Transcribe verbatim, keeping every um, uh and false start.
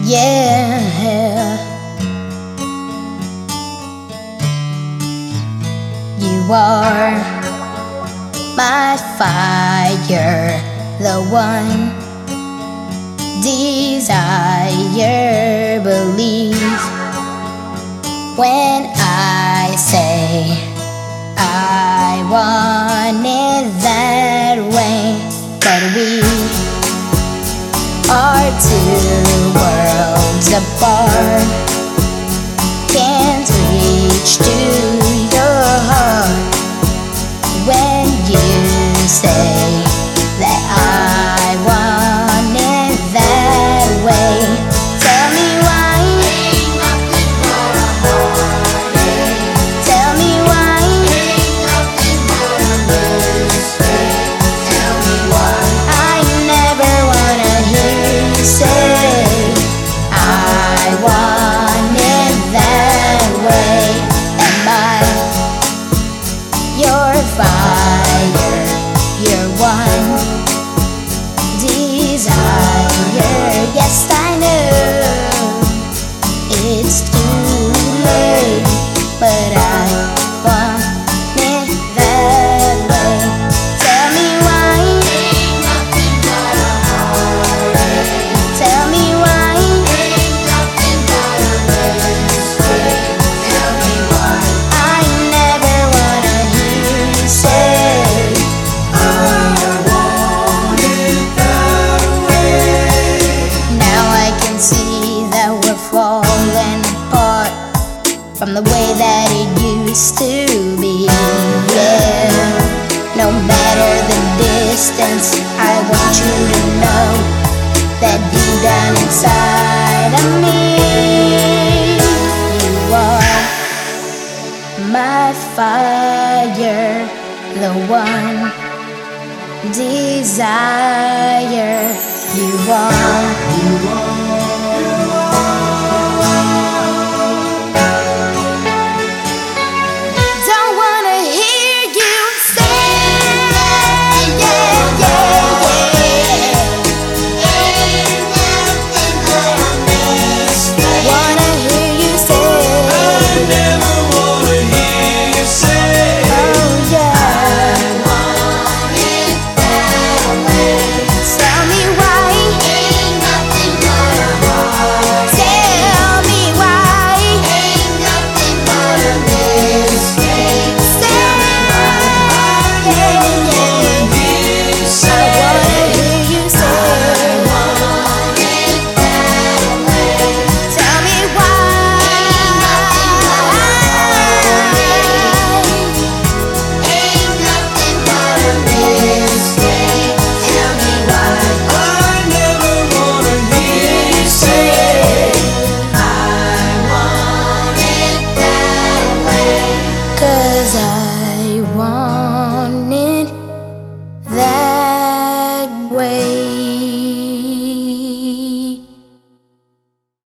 Yeah, you are my fire, the one desire, believe when I say I want it that way. But we are two worlds apart, can't reach to your heart when you say that I want it that way. Tell me why, tell me why, tell me why. I never wanna hear you say I want it that way. Am I your fire, your one desire? Yes, I know it's too late, but I want it that way. Tell me why, tell me why, tell me why. I never wanna hear you say I want it that way. Now I can see that we're falling apart from the way that it used to be. Yeah, no matter the distance, I want you to know that deep down inside of me, you are my fire, the one desire. You are